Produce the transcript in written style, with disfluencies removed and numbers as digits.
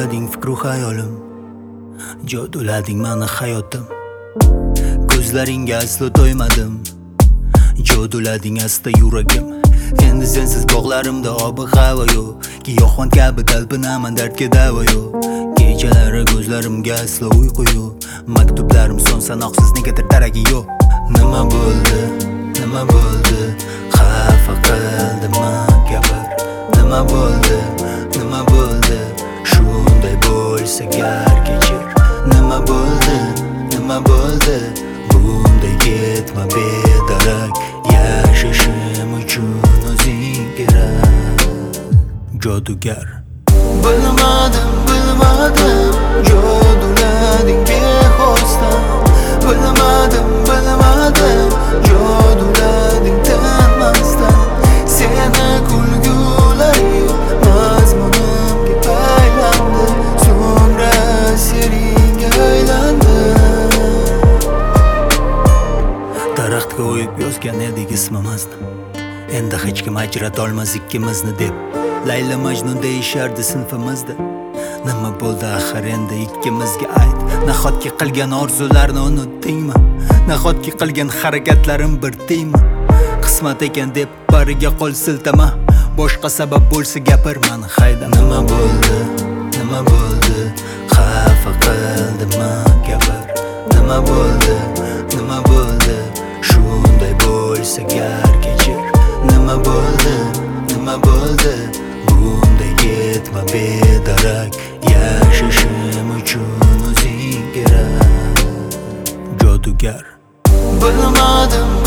jodulading fikru hayolim, jodulading mani hayotim. Ko'zlaringga aslo to'ymadim, jodulading asta yuragim. Endi sensiz bog'larimda obi havo yo'q, giyohvand kabi talpinaman dardga davo yo'q. Kechalari ko'zlarimga aslo uyqu yo'q, maktublarim son sanoqsiz negadir daragi yo'q. Nima bo'ldi, nima bo'ldi, xafa qildimmi gapir. Nima bo'ldi, nima bo'ldi, shunday bo'lsa gar kechir. Nima bo'ldi, nima bo'ldi, bunday ketma bedarak. Yashashim uchun o'zing kerak, jodugar. Bilmadim, bilmadim, jodulading bexosdan. Bilmadim, bilmadim, jodulading tinmasdan. Seni kulgularing mazmunimga aylandi, so'ngra senga aylandi. Daraxtga o'yib yozgan edik ismimizni, endi hech kim ajratolmas ikkimizni deb. Layla Majnun deyishardi sinfimizda. Nima bo'ldi axir endi ikkimizga ayt. Nahotki qilgan orzularni unutdingmi? Nahotki qilgan harakatlarim bir tiymi? Qismat ekan deb bariga qo'l siltama. Boshqa sabab bo'lsa gapir mani hayda. Nima bo'ldi, nima bo'ldi, xafa qildimmi gapir. Nima bo'ldi, nima bo'ldi, shunday bo'lsa gar kechir. Nima bo'ldi, nima bo'ldi, bunday ketma bedarak. Yashashim uchun o'zing kerak, jodugar. Bilmadim,